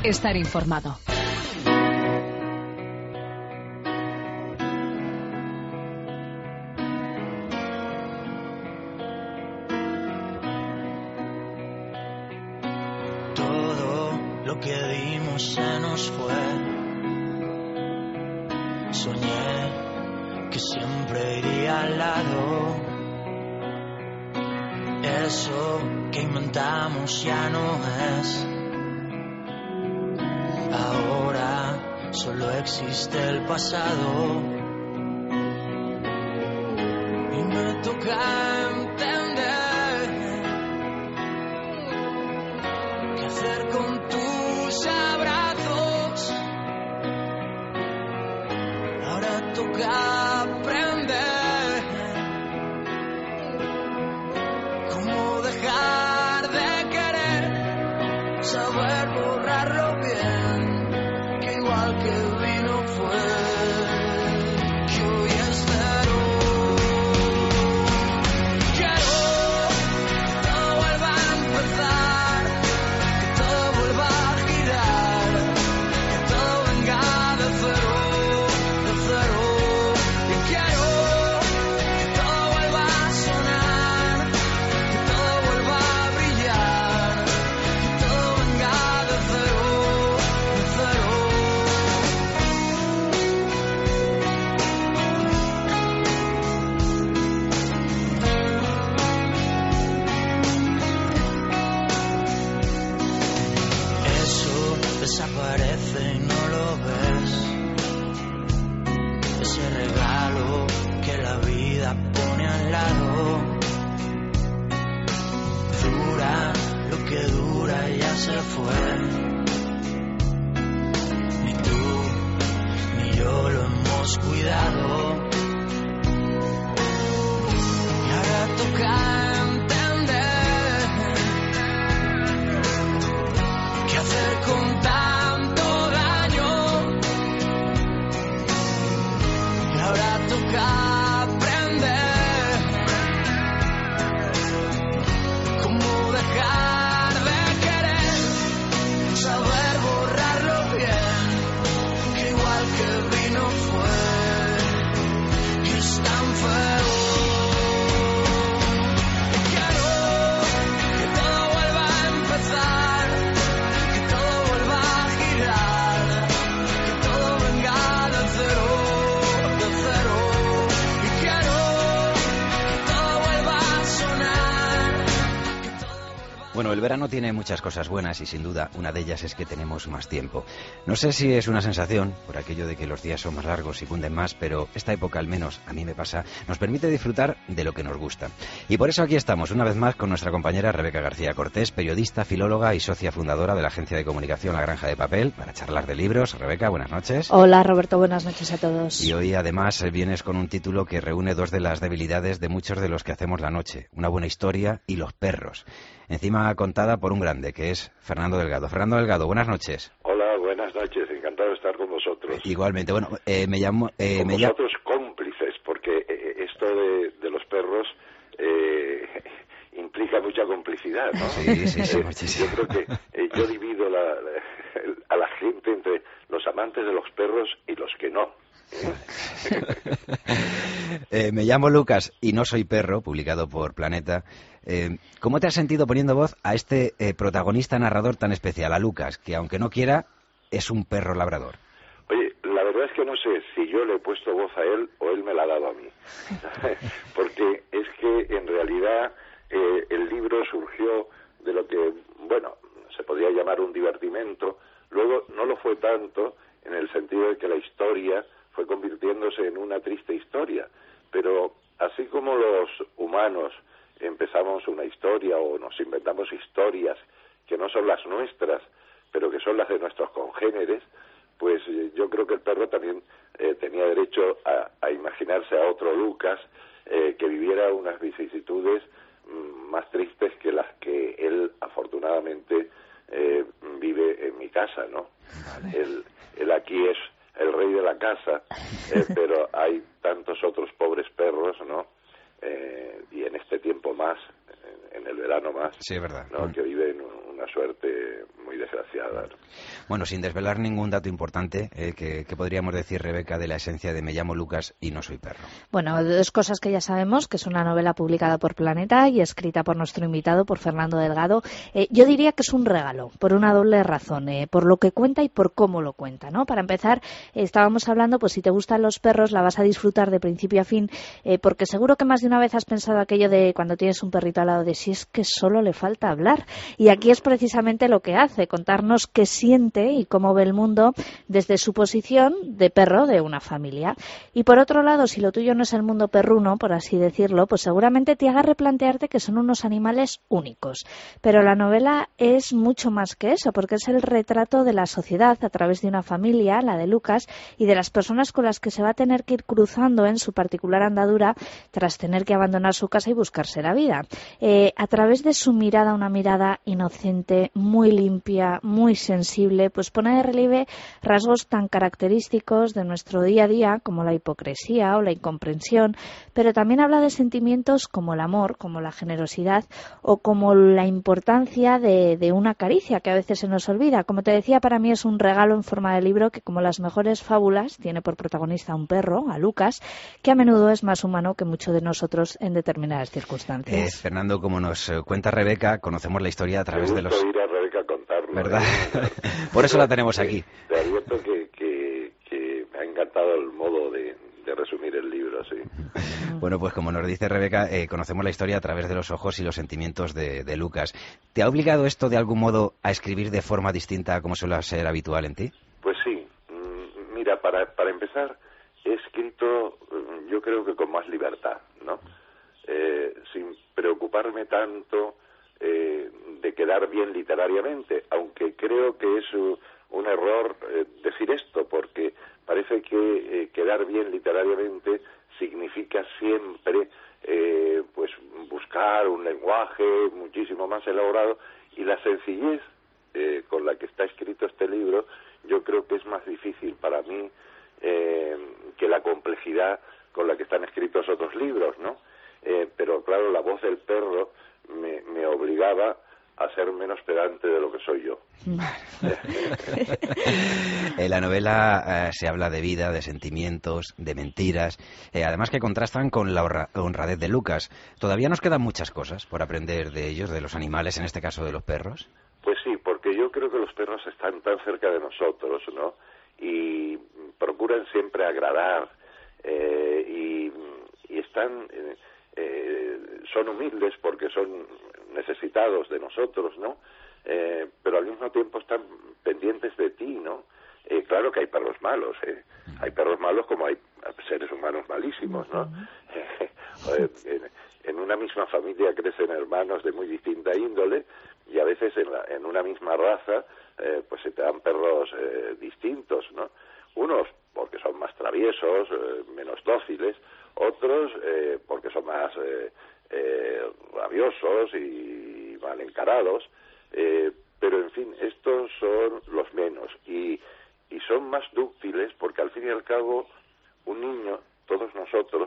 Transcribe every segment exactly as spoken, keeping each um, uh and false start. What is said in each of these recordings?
estar informado. Todo lo que dimos se nos fue. Soñé que siempre iría al lado. Eso que inventamos ya no es. Ahora solo existe el pasado. Y me toca entender qué hacer con tus abrazos. Ahora toca aprender cómo dejar de querer, saber borrarlo bien, que igual que vino fue, que hoy espero. Quiero que todo vuelva a empezar, que todo vuelva a girar, que todo venga de cero, de cero. Y quiero que todo vuelva a sonar, que todo vuelva a brillar, que todo venga de cero, de cero. Eso desaparece y no lo ves. Ese regalo que la vida pone al lado. Dura lo que dura, ya se fue. Ni tú ni yo lo hemos cuidado. Y ahora toca entender qué hacer con tanto daño. Y ahora toca aprender cómo dejar de querer, saber borrarlo bien, que igual que vino fue, que es tan feo. Quiero que todo vuelva a empezar, que todo vuelva a girar, que todo venga de cero, de cero. Y quiero que todo vuelva a sonar, que todo vuelva. Bueno, el verano tiene muchas cosas buenas y sin duda una de ellas es que tenemos más tiempo. No sé si es una sensación, por aquello de que los días son más largos y cunden más, pero esta época, al menos a mí me pasa, nos permite disfrutar de lo que nos gusta. Y por eso aquí estamos, una vez más, con nuestra compañera Rebeca García Cortés, periodista, filóloga y socia fundadora de la agencia de comunicación La Granja de Papel, para charlar de libros. Rebeca, buenas noches. Hola Roberto, buenas noches a todos. Y hoy además vienes con un título que reúne dos de las debilidades de muchos de los que hacemos la noche, una buena historia y los perros. Encima contada por un grande, que es Fernando Delgado. Fernando Delgado, buenas noches. Hola, buenas noches, encantado de estar con vosotros. Igualmente, bueno, eh, me llamo... Eh, con me llamo... vosotros cómplices, porque eh, esto de, de los perros eh, implica mucha complicidad, ¿no? Sí, sí, sí, eh, muchísimo. Yo creo que eh, yo divido la, la, a la gente entre los amantes de los perros y los que no. eh, me llamo Lucas y no soy perro, publicado por Planeta. Eh, ¿Cómo te has sentido poniendo voz a este eh, protagonista narrador tan especial, a Lucas, que aunque no quiera, es un perro labrador? Oye, la verdad es que no sé si yo le he puesto voz a él o él me la ha dado a mí. Porque es que en realidad eh, el libro surgió de lo que, bueno, se podría llamar un divertimento. Luego no lo fue tanto en el sentido de que la historia fue convirtiéndose en una triste historia. Pero así como los humanos empezamos una historia o nos inventamos historias que no son las nuestras, pero que son las de nuestros congéneres, pues eh, yo creo que el perro también eh, tenía derecho a, a imaginarse a otro Lucas eh, que viviera unas vicisitudes mm, más tristes que las que él afortunadamente eh, vive en mi casa, ¿no? Vale. Él, él aquí es el rey de la casa, eh, pero hay tantos otros pobres perros, ¿no? Eh, y en este tiempo más, en, en el verano más, sí, es verdad. ¿no? Mm. Que viven una una suerte muy desgraciada, ¿no? Bueno, sin desvelar ningún dato importante, eh, que, que podríamos decir, Rebeca, de la esencia de Me llamo Lucas y no soy perro. Bueno, dos cosas que ya sabemos, que es una novela publicada por Planeta y escrita por nuestro invitado, por Fernando Delgado. Eh, yo diría que es un regalo, por una doble razón, eh, por lo que cuenta y por cómo lo cuenta, ¿no? Para empezar, eh, estábamos hablando, pues si te gustan los perros, la vas a disfrutar de principio a fin, eh, porque seguro que más de una vez has pensado aquello de cuando tienes un perrito al lado de si es que solo le falta hablar. Y aquí es precisamente lo que hace, contarnos qué siente y cómo ve el mundo desde su posición de perro de una familia. Y por otro lado, si lo tuyo no es el mundo perruno, por así decirlo, pues seguramente te haga replantearte que son unos animales únicos. Pero la novela es mucho más que eso, porque es el retrato de la sociedad a través de una familia, la de Lucas, y de las personas con las que se va a tener que ir cruzando en su particular andadura tras tener que abandonar su casa y buscarse la vida. Eh, a través de su mirada, una mirada inocente, muy limpia, muy sensible, pues pone de relieve rasgos tan característicos de nuestro día a día como la hipocresía o la incomprensión, pero también habla de sentimientos como el amor, como la generosidad o como la importancia de, de una caricia que a veces se nos olvida. Como te decía, para mí es un regalo en forma de libro que, como las mejores fábulas, tiene por protagonista a un perro, a Lucas, que a menudo es más humano que muchos de nosotros en determinadas circunstancias. Eh, Fernando, como nos cuenta Rebeca, conocemos la historia a través de los... Ir a Rebeca a contarlo, ¿verdad? ¿eh? Por eso la tenemos aquí. Te advierto que, que, que me ha encantado el modo de, de resumir el libro, sí. Bueno, pues como nos dice Rebeca, eh, conocemos la historia a través de los ojos y los sentimientos de, de Lucas. ¿Te ha obligado esto de algún modo a escribir de forma distinta a como suele ser habitual en ti? Pues sí. Mira, para, para empezar, he escrito, yo creo que con más libertad, ¿no? Eh, sin preocuparme tanto eh, de quedar bien literariamente, aunque creo que es un, un error eh, decir esto, porque parece que eh, quedar bien literariamente significa siempre eh, pues buscar un lenguaje muchísimo más elaborado, y la sencillez eh, con la que está escrito este libro yo creo que es más difícil para mí eh, que la complejidad con la que están escritos otros libros, ¿no? Eh, pero claro, la voz del perro me, me obligaba a ser menos pedante de lo que soy yo. En la novela eh, se habla de vida, de sentimientos, de mentiras, eh, además que contrastan con la honra- honradez de Lucas. ¿Todavía nos quedan muchas cosas por aprender de ellos, de los animales, en este caso de los perros? Pues sí, porque yo creo que los perros están tan cerca de nosotros, ¿no? Y procuran siempre agradar, eh, y, y están... Eh, Eh, son humildes porque son necesitados de nosotros, ¿no? Eh, pero al mismo tiempo están pendientes de ti, ¿no? Eh, claro que hay perros malos, ¿eh? Hay perros malos como hay seres humanos malísimos, ¿no? Uh-huh. en, en una misma familia crecen hermanos de muy distinta índole, y a veces en, la, en una misma raza eh, pues se te dan perros eh, distintos, ¿no? Unos porque son más traviesos, eh, menos dóciles, otros eh, porque son más eh, eh, rabiosos y mal encarados, eh, pero en fin, estos son los menos, y, y son más dúctiles porque al fin y al cabo un niño, todos nosotros,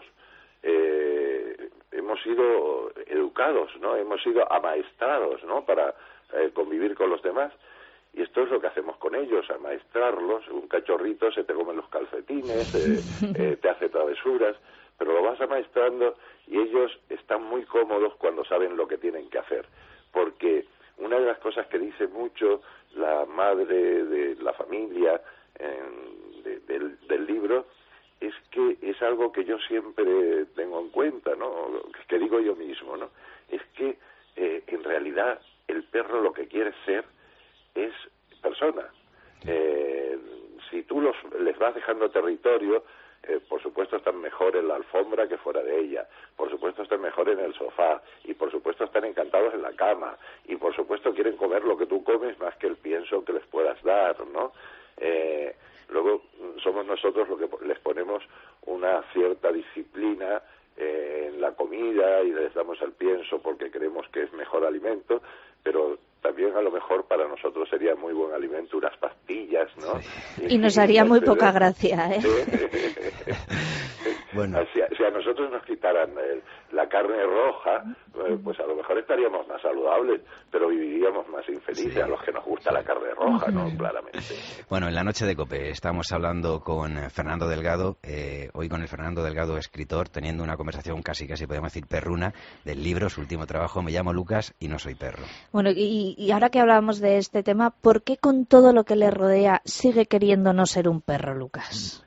eh, hemos sido educados, ¿no? Hemos sido amaestrados, ¿no? Para eh, convivir con los demás. Y esto es lo que hacemos con ellos, amaestrarlos. Un cachorrito se te come los calcetines, eh, eh, te hace travesuras, pero lo vas amaestrando y ellos están muy cómodos cuando saben lo que tienen que hacer. Porque una de las cosas que dice mucho la madre de la familia eh, de, del, del libro es que es algo que yo siempre tengo en cuenta, ¿no? Que digo yo mismo, ¿no? Es que eh, en realidad el perro lo que quiere ser es persona. Eh, si tú los, les vas dejando territorio, eh, por supuesto están mejor en la alfombra que fuera de ella, por supuesto están mejor en el sofá, y por supuesto están encantados en la cama, y por supuesto quieren comer lo que tú comes más que el pienso que les puedas dar, ¿no? Eh, luego somos nosotros los que les ponemos una cierta disciplina eh, en la comida y les damos el pienso porque creemos que es mejor alimento, pero también a lo mejor para nosotros sería muy buen alimento unas pastillas, ¿no? Sí. Y nos haría muy poca gracia, ¿eh? Bueno. Si, a, si a nosotros nos quitaran eh, la carne roja, eh, pues a lo mejor estaríamos más saludables, pero viviríamos más infelices, sí, a los que nos gusta sí. la carne roja, ¿no? Claramente. Bueno, en la noche de COPE estamos hablando con Fernando Delgado, eh, hoy con el Fernando Delgado escritor, teniendo una conversación casi, casi podemos decir perruna, del libro, su último trabajo, Me llamo Lucas y no soy perro. Bueno, y, y ahora que hablábamos de este tema, ¿por qué con todo lo que le rodea sigue queriendo no ser un perro, Lucas?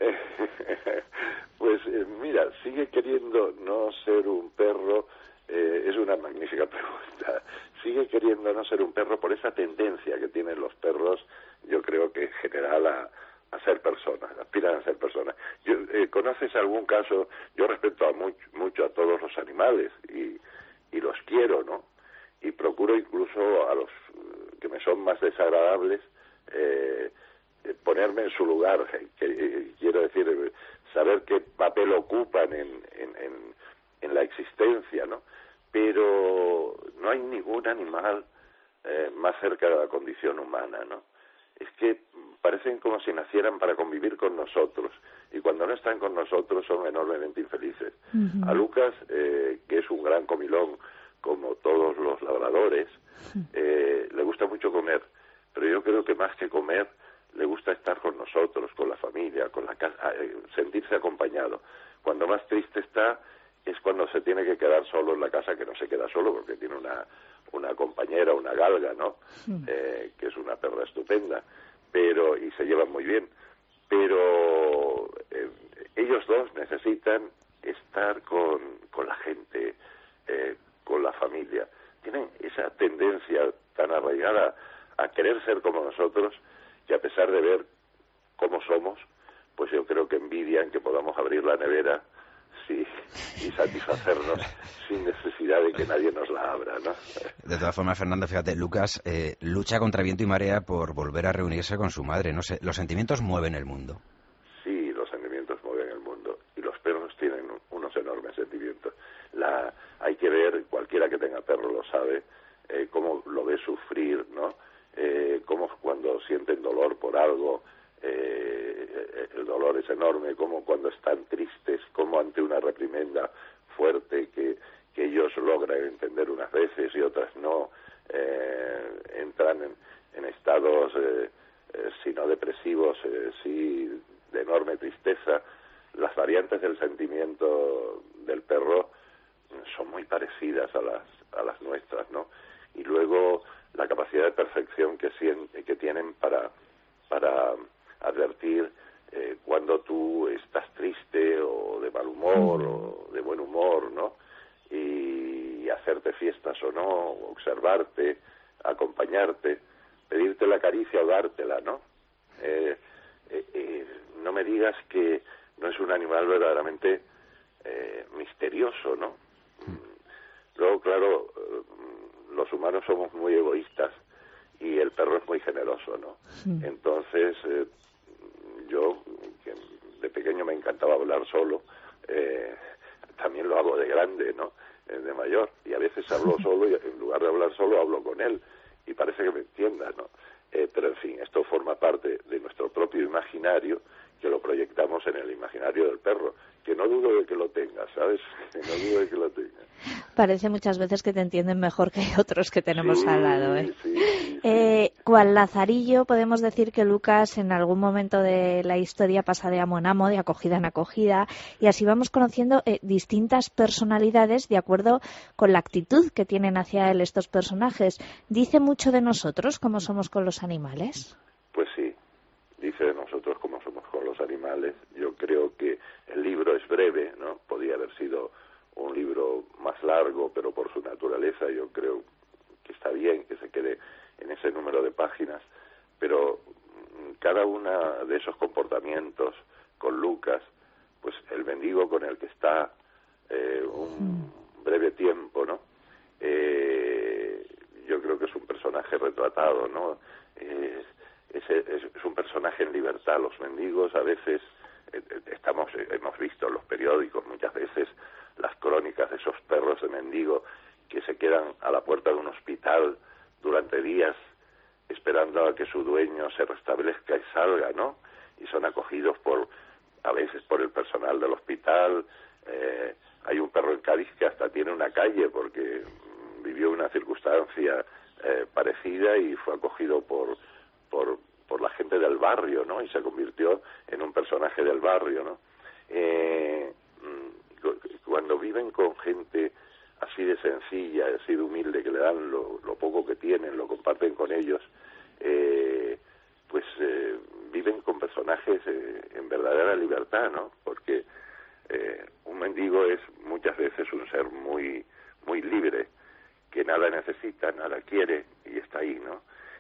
Pues eh, mira, sigue queriendo no ser un perro, eh, es una magnífica pregunta. Sigue queriendo no ser un perro por esa tendencia que tienen los perros, yo creo que en general a, a ser personas, aspiran a ser personas. Yo, eh, ¿Conoces algún caso? Yo respeto a mucho, mucho a todos los animales y, y los quiero, ¿no? Y procuro incluso a los que me son más desagradables eh, ponerme en su lugar, que, quiero decir, saber qué papel ocupan en, en, en, en la existencia, ¿no? Pero no hay ningún animal eh, más cerca de la condición humana, ¿no? Es que parecen como si nacieran para convivir con nosotros, y cuando no están con nosotros son enormemente infelices. Uh-huh. A Lucas, eh, que es un gran comilón, como todos los labradores, eh, le gusta mucho comer, pero yo creo que más que comer, le gusta estar con nosotros, con la familia, con la casa, eh, sentirse acompañado. Cuando más triste está, es cuando se tiene que quedar solo en la casa, que no se queda solo porque tiene una, una compañera, una galga, ¿no? Sí. Eh, que es una perra estupenda, pero y se llevan muy bien. Pero eh, ellos dos necesitan estar con, con la gente, eh, con la familia. Tienen esa tendencia tan arraigada a querer ser como nosotros, que a pesar de ver cómo somos, pues yo creo que envidian que podamos abrir la nevera sí, y satisfacernos sin necesidad de que nadie nos la abra, ¿no? De todas formas, Fernando, fíjate, Lucas eh, lucha contra viento y marea por volver a reunirse con su madre. No sé, los sentimientos mueven el mundo. Sí, los sentimientos mueven el mundo, y los perros tienen unos enormes sentimientos. La, hay que ver, cualquiera que tenga perro lo sabe, eh, cómo lo ve sufrir, ¿no? Eh, cómo cuando sienten dolor por algo, eh, el dolor es enorme, como cuando están tristes, como ante una reprimenda fuerte que, que ellos logran entender unas veces y otras no, eh, entran en, en estados, eh, eh, si no depresivos, eh, sí de enorme tristeza. Las variantes del sentimiento del perro son muy parecidas a las, a las nuestras, ¿no? Y luego la capacidad de perfección que, que tienen para, para advertir eh, cuando tú estás triste o de mal humor o de buen humor, ¿no? Y hacerte fiestas o no, observarte, acompañarte, pedirte la caricia o dártela, ¿no? Eh, eh, eh, no me digas que no es un animal verdaderamente eh, misterioso, ¿no? Luego, claro, los humanos somos muy egoístas y el perro es muy generoso, ¿no? Sí. Entonces, eh, yo, que de pequeño me encantaba hablar solo, eh, también lo hago de grande, ¿no? Eh, de mayor, y a veces hablo solo y en lugar de hablar solo hablo con él y parece que me entienda, ¿no? Eh, pero en fin, esto forma parte de nuestro propio imaginario, que lo proyectamos en el imaginario del perro, que no dudo de que lo tenga, ¿sabes? Que no dudo de que lo tenga. Parece muchas veces que te entienden mejor que otros que tenemos sí, al lado, ¿eh? Sí, sí, eh sí. Cual Lazarillo, podemos decir que Lucas en algún momento de la historia pasa de amo en amo, de acogida en acogida, y así vamos conociendo eh, distintas personalidades de acuerdo con la actitud que tienen hacia él estos personajes. ¿Dice mucho de nosotros cómo somos con los animales? Pues sí, dice de nosotros cómo somos con los animales. Yo creo que el libro es breve, ¿no? Podía haber sido un libro más largo, pero por su naturaleza yo creo que está bien que se quede en ese número de páginas, pero cada uno de esos comportamientos con Lucas, pues el mendigo con el que está eh, un breve tiempo, ¿no? Eh, yo creo que es un personaje retratado, ¿no? Es, es, es un personaje en libertad. Los mendigos a veces estamos hemos visto en los periódicos muchas veces las crónicas de esos perros de mendigo que se quedan a la puerta de un hospital durante días esperando a que su dueño se restablezca y salga, ¿no? Y son acogidos por a veces por el personal del hospital. Eh, hay un perro en Cádiz que hasta tiene una calle porque vivió una circunstancia eh, parecida y fue acogido por, por por la gente del barrio, ¿no? Y se convirtió en un personaje del barrio, ¿no? Eh, cuando viven con gente así de sencilla, así de humilde, que le dan lo, lo poco que tienen, lo comparten con ellos, eh, pues eh, viven con personajes eh, en verdadera libertad, ¿no? Porque eh, un mendigo es muchas veces un ser muy muy libre, que nada necesita, nada quiere y está ahí, ¿no?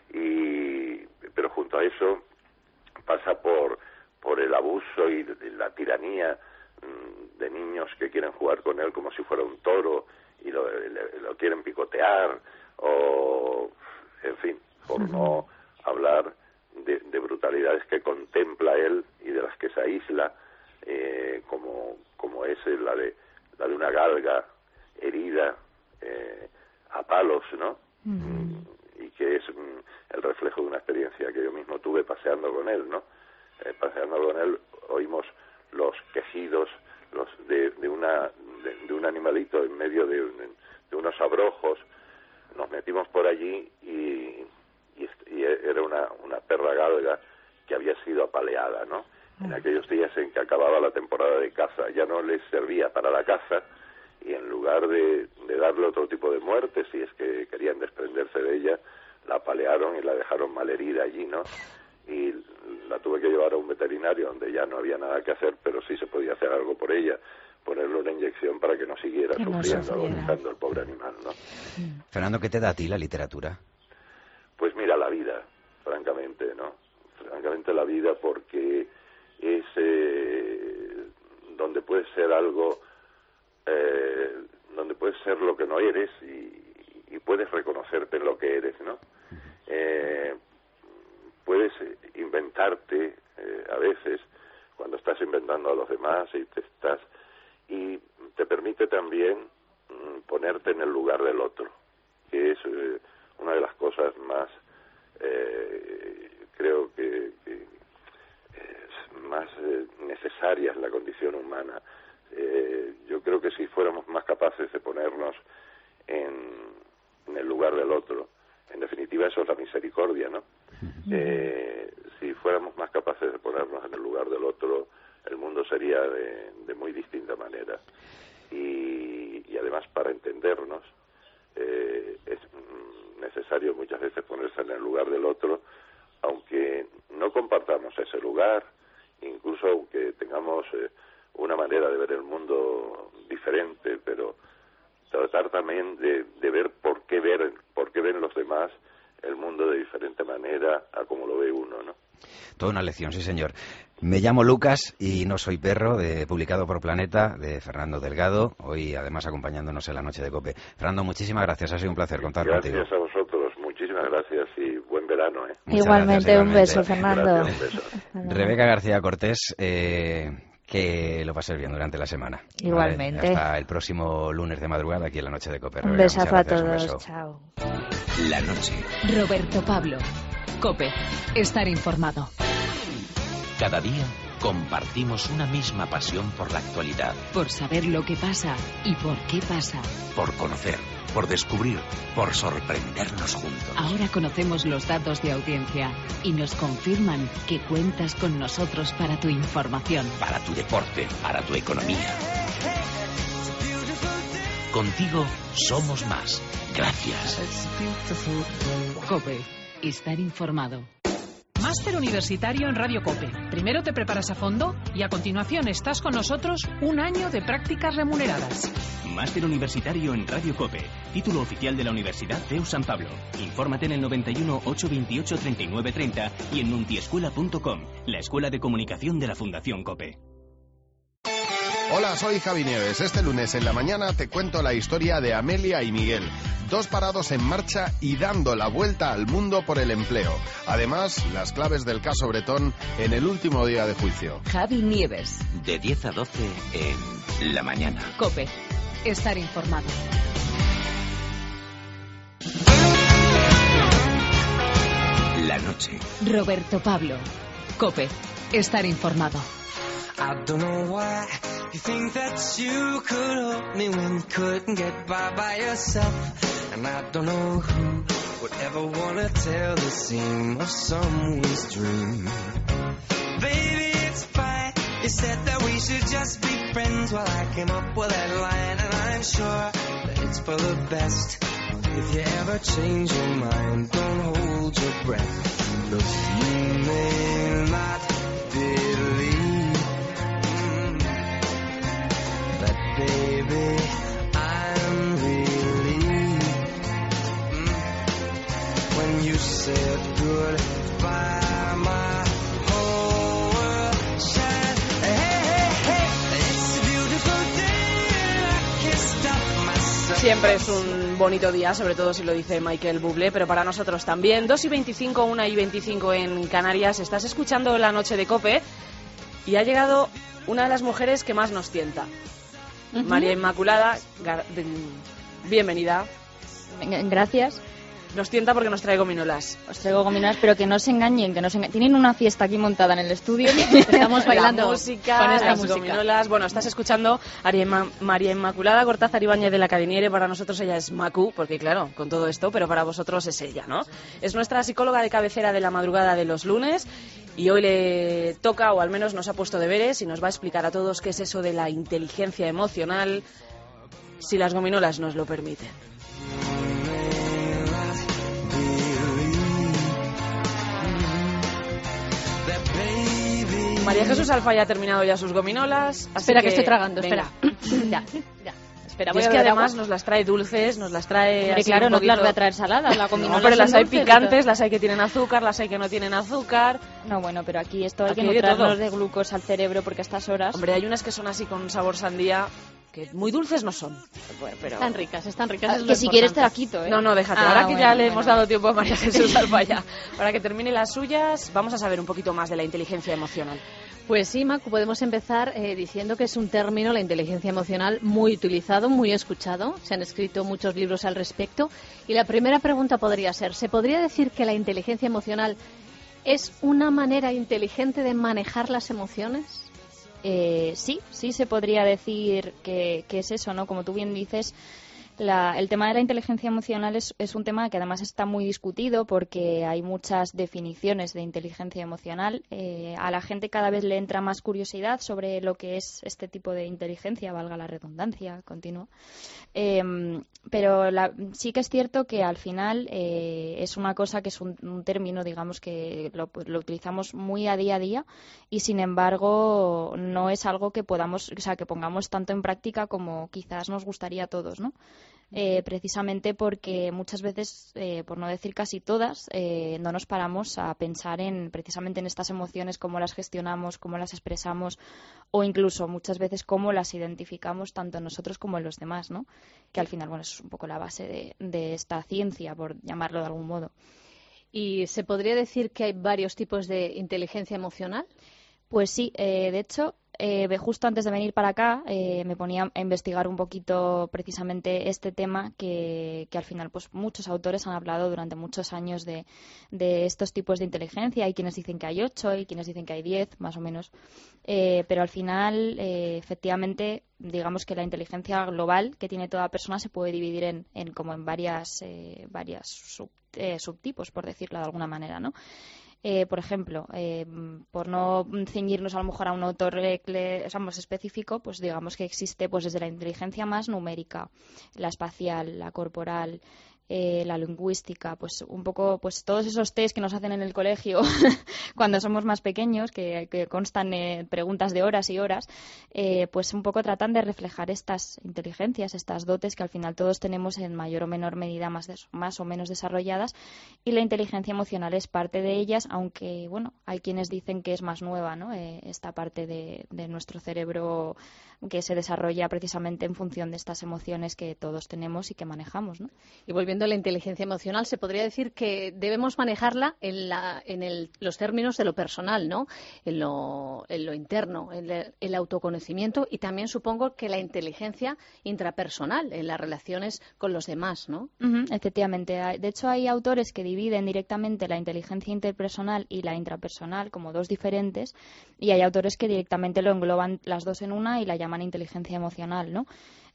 Y pero junto a eso pasa por por el abuso y la tiranía de niños que quieren jugar con él como si fuera un toro y lo, lo quieren picotear, o en fin, por uh-huh. no hablar de, de brutalidades que contempla él y de las que se aísla, eh, como como es la de la de una galga herida eh, a palos, ¿no? Uh-huh. Y que es mm, el reflejo de una experiencia que yo mismo tuve paseando con él, ¿no? Eh, paseando con él oímos los quejidos los de, de una de, de un animalito en medio de, de unos abrojos. Nos metimos por allí y, y, y era una, una perra galga que había sido apaleada, ¿no? En aquellos días en que acababa la temporada de caza, ya no les servía para la caza, y en lugar de, de darle otro tipo de muerte, si es que querían desprenderse de ella, la apalearon y la dejaron malherida allí, ¿no? Y la tuve que llevar a un veterinario donde ya no había nada que hacer, pero sí se podía hacer algo por ella, ponerle una inyección para que no siguiera que sufriendo, no agonizando el pobre animal, ¿no? Fernando, ¿qué te da a ti la literatura? Pues mira, la vida, francamente, ¿no? Francamente la vida, porque es eh, donde puedes ser algo, eh, donde puedes ser lo que no eres y, y puedes reconocerte en lo que eres, ¿no? Eh, puedes inventarte eh, a veces cuando estás inventando a los demás y te estás y te permite también mm, ponerte en el lugar del otro, que es eh, una de las cosas más eh, creo que, que es más eh, necesarias en la condición humana. Eh, yo creo que si fuéramos más capaces de ponernos en, en el lugar del otro, en definitiva eso es la misericordia, ¿no? Eh, si fuéramos más capaces de ponernos en el lugar del otro, el mundo sería de, de muy distinta manera. Y, y además, para entendernos, eh, es necesario muchas veces ponerse en el lugar del otro, aunque no compartamos ese lugar, incluso aunque tengamos eh, una manera de ver el mundo diferente, pero tratar también de, de ver por qué ver, por qué ven los demás el mundo de diferente manera a como lo ve uno, ¿no? Toda una lección, sí señor. Me llamo Lucas y no soy perro, de, publicado por Planeta, de Fernando Delgado, hoy además acompañándonos en la noche de COPE. Fernando, muchísimas gracias, ha sido un placer contar gracias contigo. Gracias a vosotros, muchísimas gracias y buen verano, ¿eh? Igualmente, gracias, un beso, Fernando. Gracias, un beso. Rebeca García Cortés, eh, que lo pases bien durante la semana. Igualmente. Vale, hasta el próximo lunes de madrugada aquí en la noche de COPE. Un Rebeca, besazo a gracias, todos, un beso. chao. La noche. Roberto Pablo. COPE. Estar informado. Cada día compartimos una misma pasión por la actualidad. Por saber lo que pasa y por qué pasa. Por conocer, por descubrir, por sorprendernos juntos. Ahora conocemos los datos de audiencia y nos confirman que cuentas con nosotros para tu información. Para tu deporte, para tu economía. Contigo somos más. Gracias. COPE. Estar informado. Máster Universitario en Radio COPE. Primero te preparas a fondo y a continuación estás con nosotros un año de prácticas remuneradas. Máster Universitario en Radio COPE. Título oficial de la Universidad C E U San Pablo. Infórmate en el noventa y uno, ochocientos veintiocho, treinta y nueve treinta y en nuntiescuela punto com, la escuela de comunicación de la Fundación COPE. Hola, soy Javi Nieves. Este lunes en la mañana te cuento la historia de Amelia y Miguel, dos parados en marcha y dando la vuelta al mundo por el empleo. Además, las claves del caso Bretón en el último día de juicio. Javi Nieves. De diez a doce en La Mañana. COPE. Estar informado. La noche. Roberto Pablo. COPE. Estar informado. I don't know why you think that you could hold me when you couldn't get by by yourself. And I don't know who would ever wanna tell the seam of someone's dream. Baby, it's fine. You said that we should just be friends. Well, I came up with that line, and I'm sure that it's for the best. If you ever change your mind, don't hold your breath. Look, you may not believe mm, that, baby, I'm relieved mm, when you said goodbye, my whole world shined. Hey, hey, hey, it's a beautiful day, and I can't stop myself. Siempre es un bonito día, sobre todo si lo dice Michael Bublé, pero para nosotros también. Dos y veinticinco, una y veinticinco en Canarias. Estás escuchando La Noche de COPE y ha llegado una de las mujeres que más nos tienta. Uh-huh. María Inmaculada, bienvenida. Gracias. Nos tienta porque nos trae gominolas. Os traigo gominolas, pero que no se engañen, que no se engañen. Tienen una fiesta aquí montada en el estudio. Estamos bailando la música, con esta las música. gominolas. Bueno, estás escuchando a María Inmaculada Cortázar Ibáñez de la Cadiniere. Para nosotros ella es Macu, porque claro, con todo esto, pero para vosotros es ella, ¿no? Es nuestra psicóloga de cabecera de la madrugada de los lunes y hoy le toca, o al menos nos ha puesto deberes y nos va a explicar a todos qué es eso de la inteligencia emocional, si las gominolas nos lo permiten. María Jesús Alfa ya ha terminado ya sus gominolas. Espera, que, que estoy tragando, venga. espera. ya, ya. Espera, voy y es a que además agua. nos las trae dulces, nos las trae Hombre, así claro, un no poquito... las voy a traer saladas, la gominola. No, pero las hay dulces, picantes, las hay que tienen azúcar, las hay que no tienen azúcar. No, bueno, pero aquí esto hay Aquí que hay de nutrirnos todo. de glucosa al cerebro porque a estas horas... Hombre, hay unas que son así con sabor sandía, que muy dulces no son. Pero... Están ricas, están ricas. Ah, es que lo si importante. quieres te la quito, ¿eh? No, no, déjate. Ah, Ahora que bueno, ya le bueno. hemos dado tiempo a María Jesús Alfa ya, para que termine las suyas, vamos a saber un poquito más de la inteligencia emocional. Pues sí, Macu, podemos empezar eh, diciendo que es un término, la inteligencia emocional, muy utilizado, muy escuchado. Se han escrito muchos libros al respecto. Y la primera pregunta podría ser, ¿se podría decir que la inteligencia emocional es una manera inteligente de manejar las emociones? Eh, sí, sí se podría decir que, que es eso, ¿no? Como tú bien dices, la, el tema de la inteligencia emocional es, es un tema que además está muy discutido porque hay muchas definiciones de inteligencia emocional. Eh, a la gente cada vez le entra más curiosidad sobre lo que es este tipo de inteligencia, valga la redundancia continua. Eh, pero la, sí que es cierto que al final eh, es una cosa que es un, un término, digamos, que lo, lo utilizamos muy a día a día y sin embargo no es algo que podamos, o sea, que pongamos tanto en práctica como quizás nos gustaría a todos, ¿no? Eh, precisamente porque muchas veces, eh, por no decir casi todas, eh, no nos paramos a pensar en precisamente en estas emociones, cómo las gestionamos, cómo las expresamos o incluso muchas veces cómo las identificamos tanto en nosotros como en los demás, ¿no? Que al final, bueno, eso es un poco la base de, de esta ciencia, por llamarlo de algún modo. ¿Y se podría decir que hay varios tipos de inteligencia emocional? Pues sí, eh, de hecho... Eh, justo antes de venir para acá eh, me ponía a investigar un poquito precisamente este tema que, que al final pues muchos autores han hablado durante muchos años de, de estos tipos de inteligencia. Hay quienes dicen que hay ocho y quienes dicen que hay diez, más o menos. Eh, pero al final, eh, efectivamente, digamos que la inteligencia global que tiene toda persona se puede dividir en, en como en varias, eh, varias sub, eh, subtipos, por decirlo de alguna manera, ¿no? Eh, por ejemplo, eh, por no ceñirnos a lo mejor a un autor eh, digamos, específico, pues digamos que existe pues desde la inteligencia más numérica, la espacial, la corporal, eh, la lingüística, pues un poco pues todos esos test que nos hacen en el colegio cuando somos más pequeños, que, que constan eh, preguntas de horas y horas, eh, pues un poco tratan de reflejar estas inteligencias, estas dotes que al final todos tenemos en mayor o menor medida más, de, más o menos desarrolladas, y la inteligencia emocional es parte de ellas, aunque bueno, hay quienes dicen que es más nueva, ¿no? Eh, esta parte de, de nuestro cerebro que se desarrolla precisamente en función de estas emociones que todos tenemos y que manejamos, ¿no? Y volviendo volviendo a la inteligencia emocional, se podría decir que debemos manejarla en, la, en el, los términos de lo personal, ¿no? En lo, en lo interno, en el, el autoconocimiento y también supongo que la inteligencia intrapersonal, en las relaciones con los demás, ¿no? Uh-huh, efectivamente. De hecho, hay autores que dividen directamente la inteligencia interpersonal y la intrapersonal como dos diferentes, y hay autores que directamente lo engloban las dos en una y la llaman inteligencia emocional, ¿no?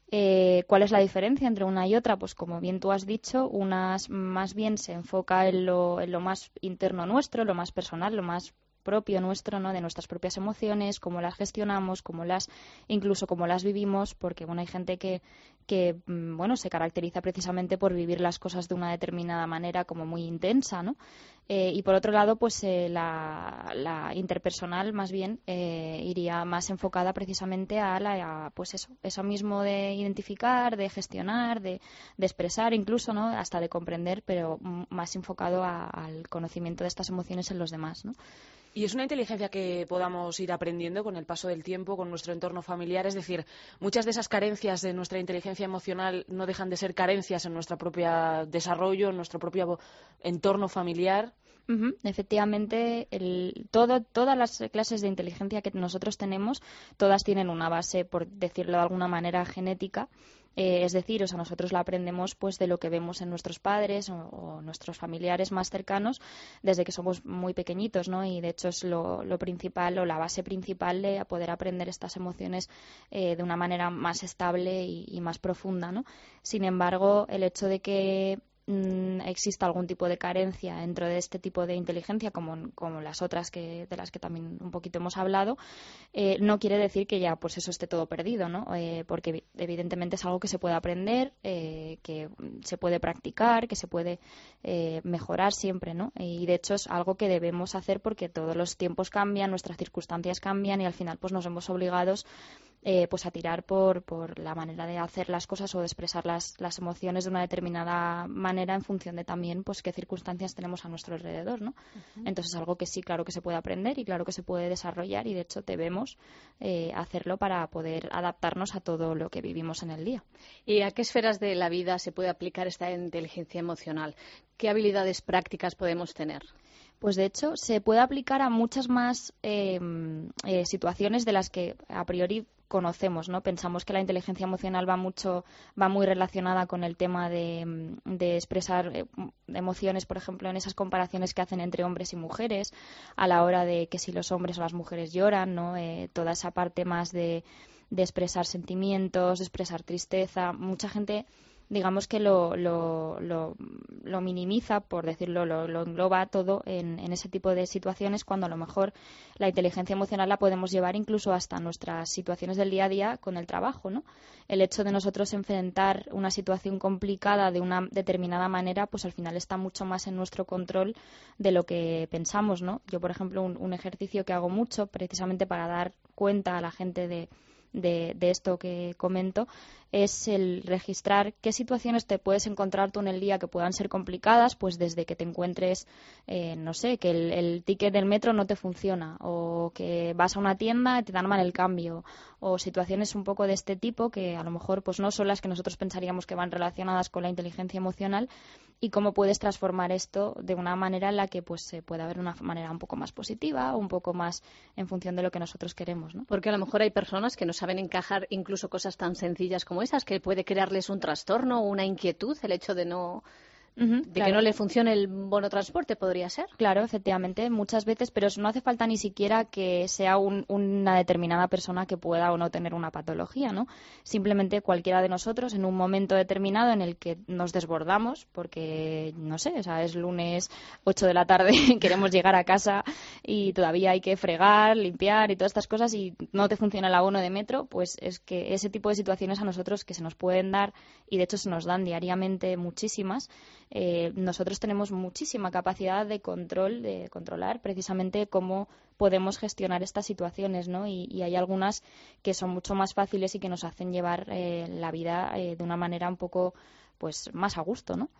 Eh, ¿Cuál es la diferencia entre una y otra? Pues como bien tú has dicho, unas más bien se enfoca en lo, en lo más interno nuestro, lo más personal, lo más propio nuestro, ¿no? De nuestras propias emociones, cómo las gestionamos, cómo las, incluso cómo las vivimos, porque bueno, hay gente que, que bueno, se caracteriza precisamente por vivir las cosas de una determinada manera como muy intensa, ¿no? Eh, y por otro lado, pues eh, la, la interpersonal más bien eh, iría más enfocada precisamente a la, a, pues eso, eso mismo de identificar, de gestionar, de, de expresar incluso, ¿no? Hasta de comprender, pero más enfocado a, al conocimiento de estas emociones en los demás, ¿no? Y es una inteligencia que podamos ir aprendiendo con el paso del tiempo, con nuestro entorno familiar. Es decir, muchas de esas carencias de nuestra inteligencia emocional no dejan de ser carencias en nuestro propio desarrollo, en nuestro propio entorno familiar. Uh-huh. Efectivamente, el, todo, todas las clases de inteligencia que nosotros tenemos, todas tienen una base, por decirlo de alguna manera, genética. Eh, es decir, o sea, nosotros la aprendemos pues de lo que vemos en nuestros padres o, o nuestros familiares más cercanos desde que somos muy pequeñitos, ¿no? Y de hecho es lo, lo principal o la base principal de poder aprender estas emociones eh, de una manera más estable y, y más profunda, ¿no? Sin embargo, el hecho de que exista algún tipo de carencia dentro de este tipo de inteligencia, como, como las otras que, de las que también un poquito hemos hablado, eh, no quiere decir que ya pues eso esté todo perdido, ¿no? Eh, porque evidentemente es algo que se puede aprender, eh, que se puede practicar, que se puede eh, mejorar siempre, ¿no? Y de hecho es algo que debemos hacer porque todos los tiempos cambian, nuestras circunstancias cambian y al final pues nos vemos obligados Eh, pues a tirar por, por la manera de hacer las cosas o de expresar las, las emociones de una determinada manera en función de también pues qué circunstancias tenemos a nuestro alrededor, ¿no? Uh-huh. Entonces es algo que sí, claro que se puede aprender y claro que se puede desarrollar y de hecho debemos eh, hacerlo para poder adaptarnos a todo lo que vivimos en el día. ¿Y a qué esferas de la vida se puede aplicar esta inteligencia emocional? ¿Qué habilidades prácticas podemos tener? Pues de hecho se puede aplicar a muchas más eh, eh, situaciones de las que a priori conocemos, ¿no? Pensamos que la inteligencia emocional va mucho, va muy relacionada con el tema de, de expresar emociones, por ejemplo, en esas comparaciones que hacen entre hombres y mujeres, a la hora de que si los hombres o las mujeres lloran, ¿no? Eh, toda esa parte más de, de expresar sentimientos, de expresar tristeza. Mucha gente, digamos que lo, lo, lo, lo minimiza, por decirlo, lo, lo engloba todo en, en ese tipo de situaciones, cuando a lo mejor la inteligencia emocional la podemos llevar incluso hasta nuestras situaciones del día a día con el trabajo, ¿no? El hecho de nosotros enfrentar una situación complicada de una determinada manera, pues al final está mucho más en nuestro control de lo que pensamos, ¿no? Yo, por ejemplo, un, un ejercicio que hago mucho, precisamente para dar cuenta a la gente de De, de esto que comento, es el registrar qué situaciones te puedes encontrar tú en el día que puedan ser complicadas, pues desde que te encuentres, eh, no sé, que el, el ticket del metro no te funciona, o que vas a una tienda y te dan mal el cambio, o situaciones un poco de este tipo que a lo mejor pues no son las que nosotros pensaríamos que van relacionadas con la inteligencia emocional, y cómo puedes transformar esto de una manera en la que pues se pueda ver de una manera un poco más positiva o un poco más en función de lo que nosotros queremos, ¿no? Porque a lo mejor hay personas que no saben encajar incluso cosas tan sencillas como esas, que puede crearles un trastorno o una inquietud el hecho de no Uh-huh, de claro. que no le funcione el bono transporte, podría ser. Claro, efectivamente, muchas veces, pero no hace falta ni siquiera que sea un, una determinada persona que pueda o no tener una patología, ¿no? Simplemente cualquiera de nosotros en un momento determinado en el que nos desbordamos, porque, no sé, o sea, es lunes ocho de la tarde, queremos llegar a casa y todavía hay que fregar, limpiar y todas estas cosas y no te funciona el abono de metro, pues es que ese tipo de situaciones a nosotros que se nos pueden dar, y de hecho se nos dan diariamente muchísimas, Eh, nosotros tenemos muchísima capacidad de control, de controlar precisamente cómo podemos gestionar estas situaciones, ¿no? Y, y hay algunas que son mucho más fáciles y que nos hacen llevar eh, la vida eh, de una manera un poco, pues, más a gusto, ¿no?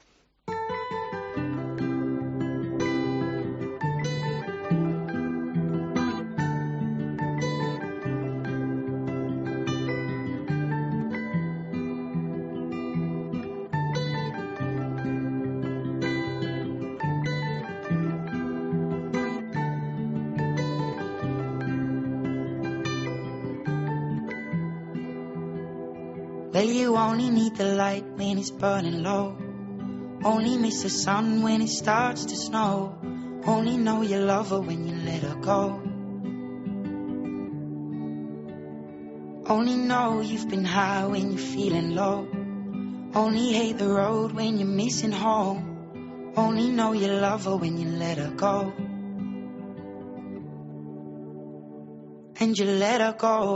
Well, you only need the light when it's burning low. Only miss the sun when it starts to snow. Only know you love her when you let her go. Only know you've been high when you're feeling low. Only hate the road when you're missing home. Only know you love her when you let her go. And you let her go.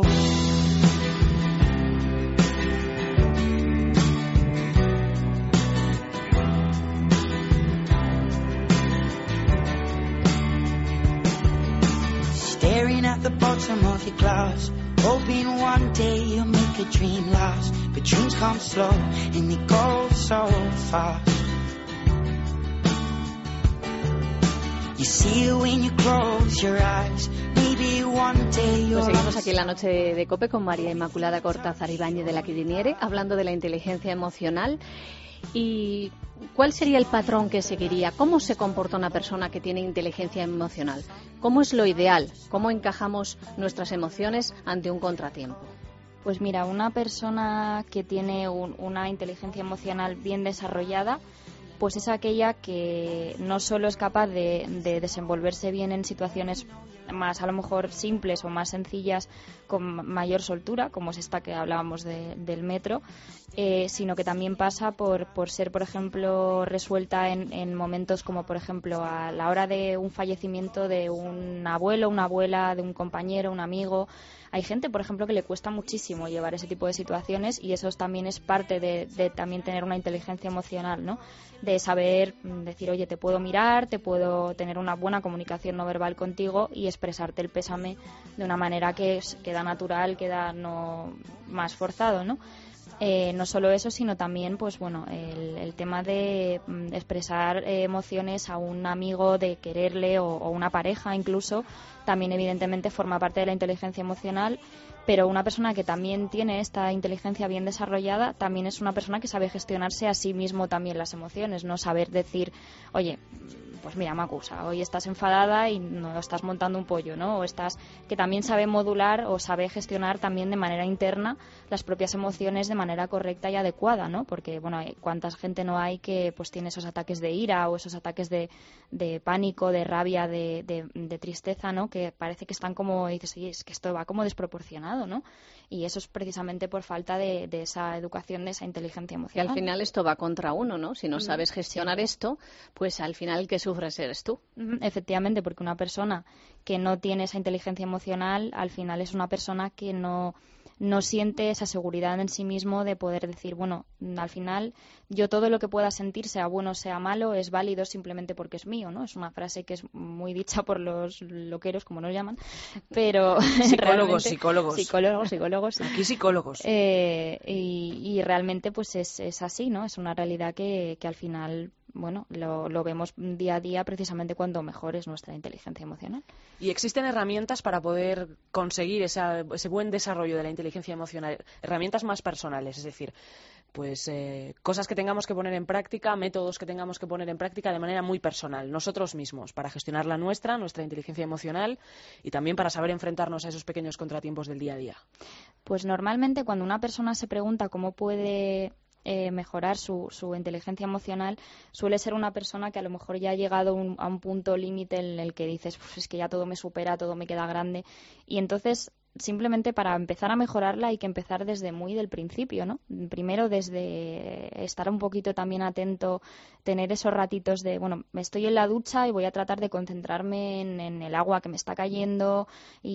Staring at the bottom of your glass, hoping one day you'll make a dream last. But dreams come slow and they go so fast. You see it when you close your eyes. Maybe one day you'll... Pues seguimos aquí en la noche de, de COPE con María Inmaculada Cortázar Ibáñez de la Quidiniere, hablando de la inteligencia emocional. ¿Y cuál sería el patrón que seguiría? ¿Cómo se comporta una persona que tiene inteligencia emocional? ¿Cómo es lo ideal? ¿Cómo encajamos nuestras emociones ante un contratiempo? Pues mira, una persona que tiene un, una inteligencia emocional bien desarrollada, pues es aquella que no solo es capaz de, de desenvolverse bien en situaciones más a lo mejor simples o más sencillas con mayor soltura, como es esta que hablábamos de, del metro, eh, sino que también pasa por, por ser, por ejemplo, resuelta en, en momentos como, por ejemplo, a la hora de un fallecimiento de un abuelo, una abuela, de un compañero, un amigo. Hay gente, por ejemplo, que le cuesta muchísimo llevar ese tipo de situaciones y eso también es parte de, de también tener una inteligencia emocional, ¿no? De saber decir, oye, te puedo mirar, te puedo tener una buena comunicación no verbal contigo y expresarte el pésame de una manera que queda natural, queda no más forzado, ¿no? Eh, no solo eso, sino también, pues bueno, el, el tema de mm, expresar eh, emociones a un amigo, de quererle o, o una pareja incluso, también evidentemente forma parte de la inteligencia emocional, pero una persona que también tiene esta inteligencia bien desarrollada también es una persona que sabe gestionarse a sí mismo también las emociones, no saber decir, oye, pues mira, Macusa, hoy estás enfadada y no estás montando un pollo, ¿no? O estás, que también sabe modular o sabe gestionar también de manera interna las propias emociones de manera correcta y adecuada, ¿no? Porque, bueno, cuánta gente no hay que pues tiene esos ataques de ira o esos ataques de, de pánico, de rabia, de, de, de tristeza, ¿no? Que parece que están como, dices, oye, es que esto va como desproporcionado, ¿no? Y eso es precisamente por falta de, de esa educación, de esa inteligencia emocional. Y al final esto va contra uno, ¿no? Si no sabes gestionar sí. esto, pues al final el que sufres eres tú. Efectivamente, porque una persona que no tiene esa inteligencia emocional, al final es una persona que no... no siente esa seguridad en sí mismo de poder decir, bueno, al final yo todo lo que pueda sentir, sea bueno o sea malo, es válido simplemente porque es mío, ¿no? Es una frase que es muy dicha por los loqueros, como nos llaman, pero... Psicólogos, psicólogos. Psicólogos, psicólogos. Aquí psicólogos. Eh, y, y realmente pues es, es así, ¿no? Es una realidad que, que al final... bueno, lo, lo vemos día a día precisamente cuando mejor es nuestra inteligencia emocional. ¿Y existen herramientas para poder conseguir esa, ese buen desarrollo de la inteligencia emocional? Herramientas más personales, es decir, pues eh, cosas que tengamos que poner en práctica, métodos que tengamos que poner en práctica de manera muy personal, nosotros mismos, para gestionar la nuestra, nuestra inteligencia emocional y también para saber enfrentarnos a esos pequeños contratiempos del día a día. Pues normalmente cuando una persona se pregunta cómo puede... Eh, mejorar su, su inteligencia emocional, suele ser una persona que a lo mejor ya ha llegado un, a un punto límite en el que dices, es que ya todo me supera, todo me queda grande, y entonces simplemente para empezar a mejorarla hay que empezar desde muy del principio, ¿no? Primero desde estar un poquito también atento, tener esos ratitos de, bueno, me estoy en la ducha y voy a tratar de concentrarme en, en el agua que me está cayendo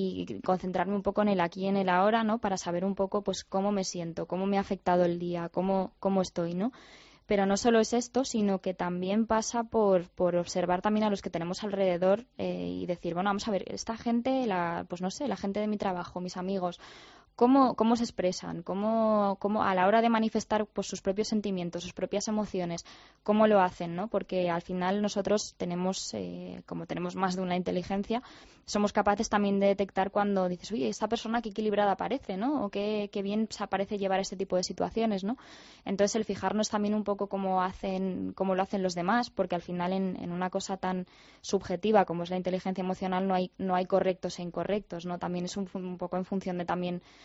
y concentrarme un poco en el aquí y en el ahora, ¿no? Para saber un poco pues cómo me siento, cómo me ha afectado el día, cómo, cómo estoy, ¿no? Pero no solo es esto, sino que también pasa por, por observar también a los que tenemos alrededor eh, y decir, bueno, vamos a ver, esta gente, la, pues no sé, la gente de mi trabajo, mis amigos, ¿cómo, cómo se expresan? ¿Cómo, cómo a la hora de manifestar pues, sus propios sentimientos, sus propias emociones, cómo lo hacen, ¿no? Porque al final nosotros tenemos, eh, como tenemos más de una inteligencia, somos capaces también de detectar cuando dices, oye, esta persona qué equilibrada parece, ¿no? O qué, qué bien se parece llevar este tipo de situaciones, ¿no? Entonces el fijarnos también un poco cómo hacen, cómo lo hacen los demás, porque al final en, en una cosa tan subjetiva como es la inteligencia emocional no hay, no hay correctos e incorrectos, ¿no? También es un, un poco en función de también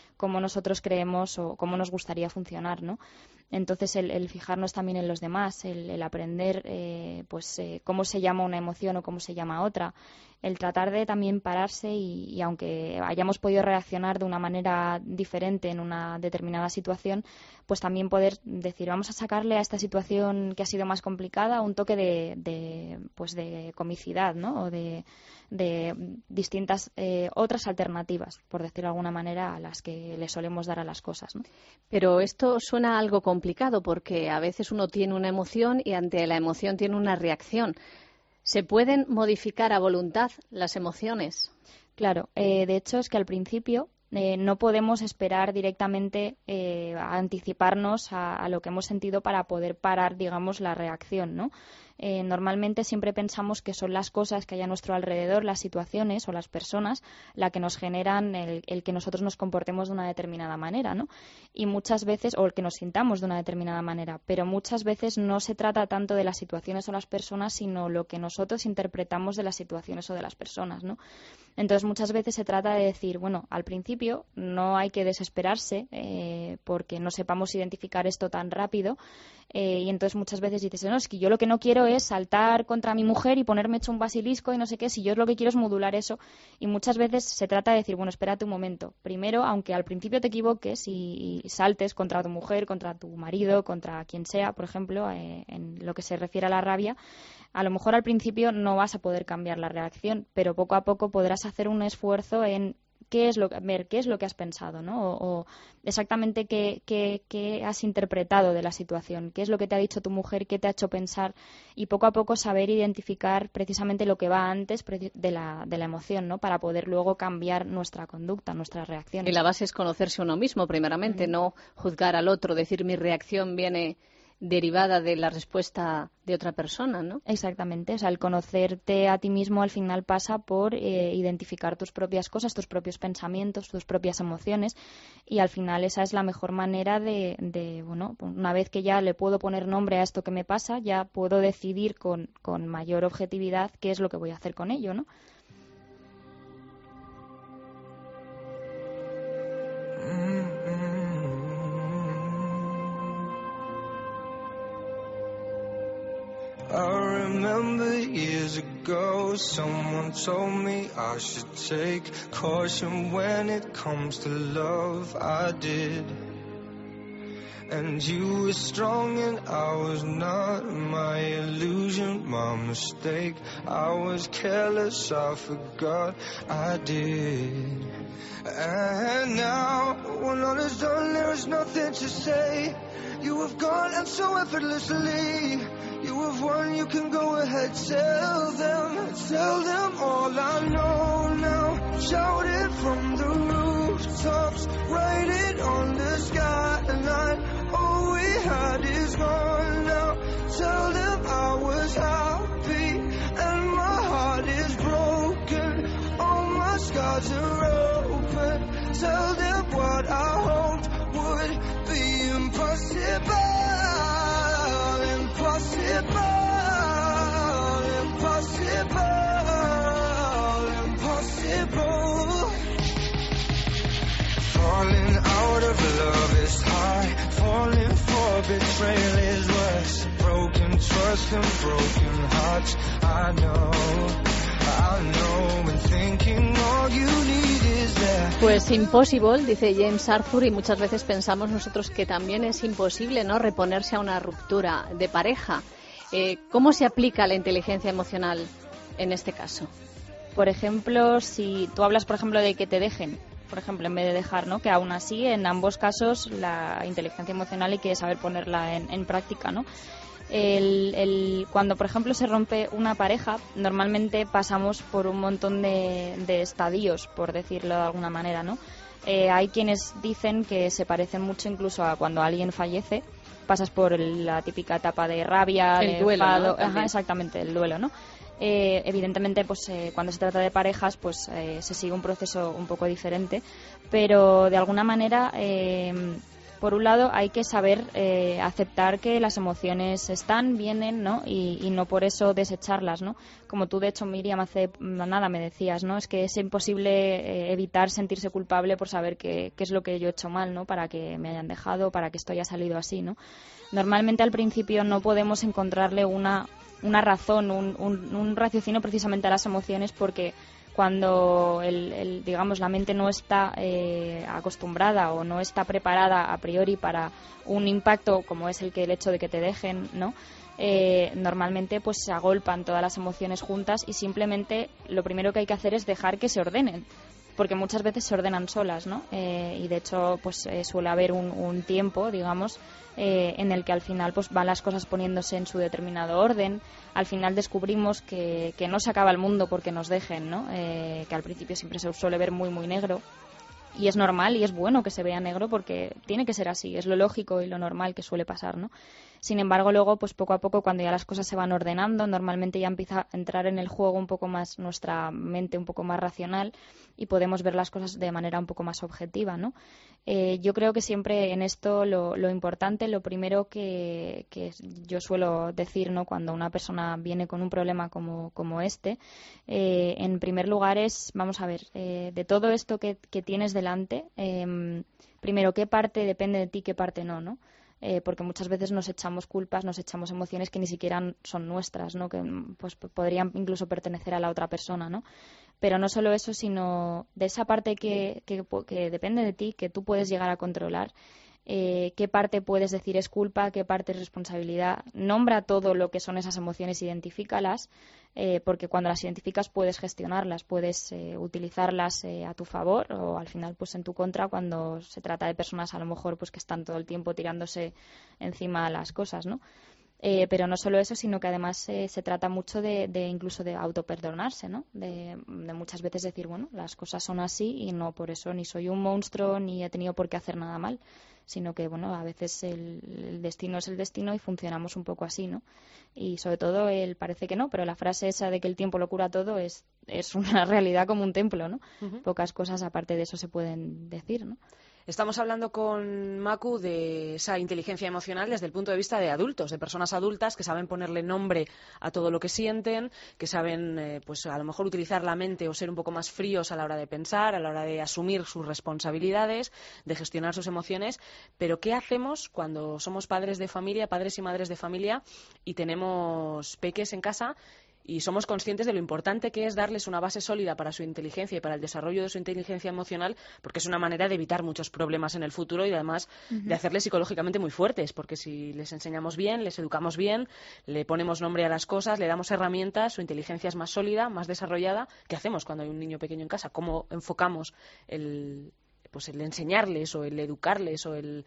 cómo nosotros creemos o cómo nos gustaría funcionar, ¿no? Entonces, el, el fijarnos también en los demás, el, el aprender eh, pues eh, cómo se llama una emoción o cómo se llama otra, el tratar de también pararse y, y aunque hayamos podido reaccionar de una manera diferente en una determinada situación, pues también poder decir, vamos a sacarle a esta situación que ha sido más complicada un toque de, de pues de comicidad, ¿no? O de, de distintas eh, otras alternativas, por decirlo de alguna manera, a las que le solemos dar a las cosas, ¿no? Pero esto suena algo complicado porque a veces uno tiene una emoción y ante la emoción tiene una reacción. ¿Se pueden modificar a voluntad las emociones? Claro, eh, de hecho es que al principio eh, no podemos esperar directamente eh, a anticiparnos a, a lo que hemos sentido para poder parar, digamos, la reacción, ¿no? Eh, normalmente siempre pensamos que son las cosas que hay a nuestro alrededor, las situaciones o las personas, la que nos generan el, el que nosotros nos comportemos de una determinada manera, ¿no? Y muchas veces, o el que nos sintamos de una determinada manera, pero muchas veces no se trata tanto de las situaciones o las personas, sino lo que nosotros interpretamos de las situaciones o de las personas, ¿no? Entonces muchas veces se trata de decir, bueno, al principio no hay que desesperarse eh, porque no sepamos identificar esto tan rápido eh, y entonces muchas veces dices, no, es que yo lo que no quiero es saltar contra mi mujer y ponerme hecho un basilisco y no sé qué, si yo lo que quiero es modular eso. Y muchas veces se trata de decir, bueno, espérate un momento. Primero, aunque al principio te equivoques y, y saltes contra tu mujer, contra tu marido, contra quien sea, por ejemplo, eh, en lo que se refiere a la rabia, a lo mejor al principio no vas a poder cambiar la reacción, pero poco a poco podrás hacer un esfuerzo en qué es lo que, ver qué es lo que has pensado, ¿no? O, o exactamente qué, qué, qué has interpretado de la situación, qué es lo que te ha dicho tu mujer, qué te ha hecho pensar, y poco a poco saber identificar precisamente lo que va antes de la, de la emoción, ¿no? Para poder luego cambiar nuestra conducta, nuestras reacciones. Y la base es conocerse uno mismo, primeramente, mm. no juzgar al otro, decir mi reacción viene derivada de la respuesta de otra persona, ¿no? Exactamente, o sea, el conocerte a ti mismo al final pasa por eh, identificar tus propias cosas, tus propios pensamientos, tus propias emociones, y al final esa es la mejor manera de, de bueno, una vez que ya le puedo poner nombre a esto que me pasa, ya puedo decidir con, con mayor objetividad qué es lo que voy a hacer con ello, ¿no? I remember years ago someone told me I should take caution when it comes to love. I did. And you were strong and I was not. My illusion, my mistake. I was careless, I forgot I did. And now when all is done there is nothing to say. You have gone and so effortlessly. You have won, you can go ahead, tell them, tell them all I know now. Shout it from the rooftops, write it on the skyline. All we had is gone now. Tell them I was happy and my heart is broken. All my scars are open. Tell them what I hoped would be impossible. Impossible, impossible, impossible. Falling out of love is hard. Falling for betrayal is worse. Broken trust and broken hearts. I know, I know. And thinking all you need is there. Pues impossible, dice James Arthur, y muchas veces pensamos nosotros que también es imposible, ¿no?, reponerse a una ruptura de pareja. Eh, ¿Cómo se aplica la inteligencia emocional en este caso? Por ejemplo, si tú hablas, por ejemplo, de que te dejen, por ejemplo, en vez de dejar, ¿no?, que aún así, en ambos casos, la inteligencia emocional hay que saber ponerla en, en práctica, ¿no? El, el, cuando, por ejemplo, se rompe una pareja, normalmente pasamos por un montón de, de estadios, por decirlo de alguna manera, ¿no? Eh, hay quienes dicen que se parecen mucho incluso a cuando alguien fallece. Pasas por el, la típica etapa de rabia, el de duelo, enfado, ¿no? Ajá, exactamente, el duelo, ¿no? Eh, evidentemente, pues eh, cuando se trata de parejas, pues eh, se sigue un proceso un poco diferente, pero de alguna manera, eh, por un lado hay que saber eh, aceptar que las emociones están, vienen, ¿no? Y, y no por eso desecharlas, ¿no? Como tú, de hecho, Miriam, hace nada me decías, ¿no? Es que es imposible eh, evitar sentirse culpable por saber qué es lo que yo he hecho mal, ¿no? Para que me hayan dejado, para que esto haya salido así, ¿no? Normalmente al principio no podemos encontrarle una, una razón, un, un, un raciocinio precisamente a las emociones, porque cuando el, el, digamos la mente no está eh, acostumbrada o no está preparada a priori para un impacto como es el que el hecho de que te dejen, ¿no? Eh, normalmente pues se agolpan todas las emociones juntas y simplemente lo primero que hay que hacer es dejar que se ordenen, porque muchas veces se ordenan solas, ¿no? Eh, y de hecho pues eh, suele haber un, un tiempo, digamos, eh, en el que al final pues van las cosas poniéndose en su determinado orden. Al final descubrimos que, que no se acaba el mundo porque nos dejen, ¿no? Eh, que al principio siempre se suele ver muy muy negro, y es normal y es bueno que se vea negro porque tiene que ser así, es lo lógico y lo normal que suele pasar, ¿no? Sin embargo, luego, pues poco a poco, cuando ya las cosas se van ordenando, normalmente ya empieza a entrar en el juego un poco más nuestra mente, un poco más racional, y podemos ver las cosas de manera un poco más objetiva, ¿no? Eh, yo creo que siempre en esto lo, lo importante, lo primero que, que yo suelo decir, ¿no? Cuando una persona viene con un problema como, como este, eh, en primer lugar es, vamos a ver, eh, de todo esto que, que tienes delante, eh, primero, ¿qué parte depende de ti, qué parte no, ¿no? Eh, porque muchas veces nos echamos culpas, nos echamos emociones que ni siquiera son nuestras, ¿no? Que pues podrían incluso pertenecer a la otra persona, ¿no? Pero no solo eso, sino de esa parte que, que, que depende de ti, que tú puedes llegar a controlar. Eh, qué parte puedes decir es culpa, qué parte es responsabilidad. Nombra todo lo que son esas emociones, identifícalas, eh, porque cuando las identificas puedes gestionarlas, puedes eh, utilizarlas eh, a tu favor o al final pues en tu contra cuando se trata de personas a lo mejor pues que están todo el tiempo tirándose encima las cosas, ¿no? Eh, pero no solo eso, sino que además eh, se trata mucho de, de incluso de autoperdonarse, ¿no? De, de muchas veces decir, bueno, las cosas son así y no por eso ni soy un monstruo ni he tenido por qué hacer nada mal, sino que, bueno, a veces el, el destino es el destino y funcionamos un poco así, ¿no? Y sobre todo, él parece que no, pero la frase esa de que el tiempo lo cura todo es, es una realidad como un templo, ¿no? Uh-huh. Pocas cosas aparte de eso se pueden decir, ¿no? Estamos hablando con Maku de esa inteligencia emocional desde el punto de vista de adultos, de personas adultas que saben ponerle nombre a todo lo que sienten, que saben, eh, pues a lo mejor utilizar la mente o ser un poco más fríos a la hora de pensar, a la hora de asumir sus responsabilidades, de gestionar sus emociones. Pero ¿qué hacemos cuando somos padres de familia, padres y madres de familia y tenemos peques en casa? Y somos conscientes de lo importante que es darles una base sólida para su inteligencia y para el desarrollo de su inteligencia emocional, porque es una manera de evitar muchos problemas en el futuro y además uh-huh. de hacerles psicológicamente muy fuertes, porque si les enseñamos bien, les educamos bien, le ponemos nombre a las cosas, le damos herramientas, su inteligencia es más sólida, más desarrollada. ¿Qué hacemos cuando hay un niño pequeño en casa? ¿Cómo enfocamos el, pues el enseñarles o el educarles o el...